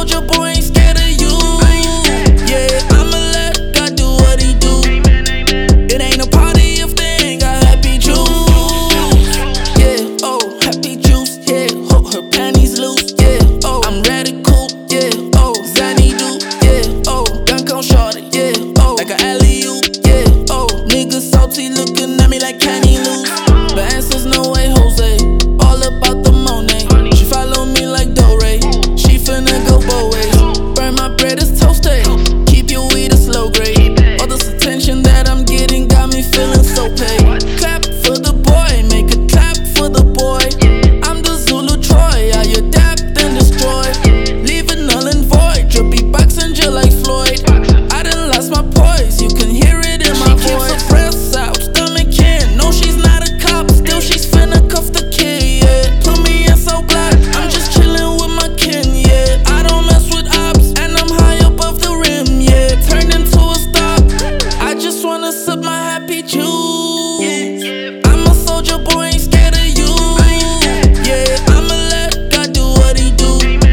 soldier boy, ain't scared of you. Yeah, I'ma let God do what he do. It ain't a party if they ain't got happy juice. Yeah, oh, happy juice, yeah. Oh, her panties loose, yeah. Oh, I'm radical, yeah. Oh, Zanny do, yeah. Oh, gun con shorty, yeah. Oh, like a alley-oop, yeah. Oh, niggas salty looking at me like can he lose? But answers no way, Jose. All about the Monet. She follow me like Dore. She finna go both ways. Burn my bread is toasted. Keep your weed a slow grade. All this attention that I'm getting got me feeling so paid. Clap for the boy, make a clap for the boy. I'm the Zulu Troy, I adapt and destroy. Leave it null and void, drippy boxing just like Floyd. I done lost my poise, you can hear it in my voice. She keeps her breasts out, stomach in. No, she's not a cop, still she's finna cuff the kid, yeah. Put me in so black, I'm just chillin' with my kin, yeah. I don't mess with ops, and I'm high above the rim, yeah. Turned into a stop, I just wanna sip my happy juice. I'm a soldier boy, ain't scared of you. Yeah, I'ma let God do what he do.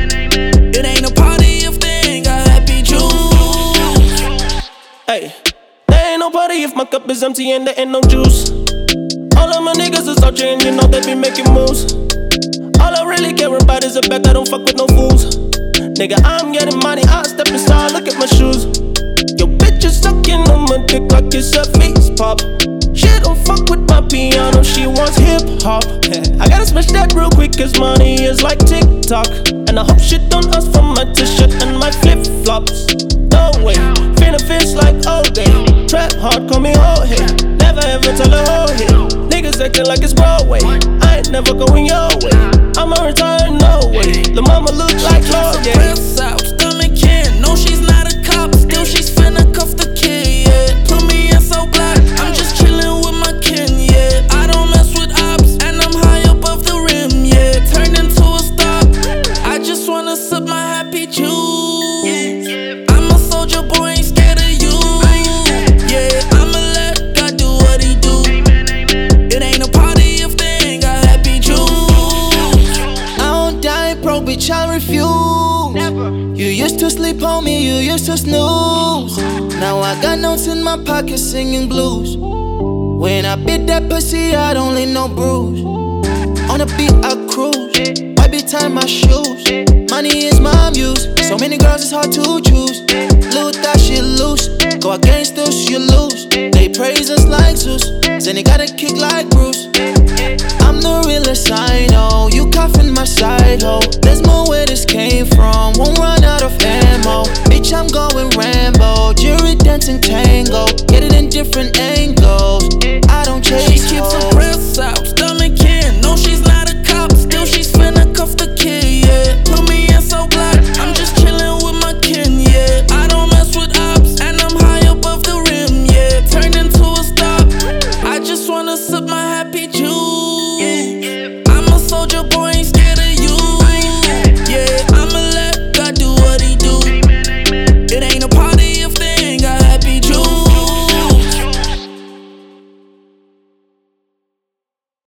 It ain't a party if they ain't got happy juice. Hey, there ain't no party if my cup is empty and there ain't no juice. All of my niggas is out here and you know they be making moves. All I really care about is the back, I don't fuck with no fools. Nigga, I'm getting money, I step inside, look at my shoes. Yo, bitch is sucking on my dick like it's a face pop. She don't fuck with my piano, she wants hip hop. I gotta smash that real quick, cause money is like TikTok. And I hope she don't ask for my t-shirt and my flip flops. No way, finna fist like all day. Trap hard, call me old head. Never ever tell a whole hit. Niggas acting like it's Broadway. I ain't never going your way. I'ma retire, no way. The mama look like Lord, yeah. Breasts out, stomach in. No, she's not a cop, still she's finna cuff the kid, yeah. Put me in so black, I'm just chillin' with my kin, yeah. I don't mess with ops, and I'm high above the rim, yeah. Turned into a stop, I just wanna sip my happy juice. I'm a soldier boy, ain't scared of you. Yeah, I'ma let God do what he do. It ain't a party if they ain't got happy juice. I don't die broke, bitch, I refuse. You used to sleep on me, you used to snooze. Now I got notes in my pocket singing blues. When I beat that pussy, I don't leave no bruise. On the beat, I cruise. Might be tying my shoes. Money is my muse. So many girls, it's hard to choose. Loot that shit loose. Go against us, you lose. They praise us like Zeus. Then they gotta kick like Bruce. I'm the realest, I know. You cough in my side, ho. There's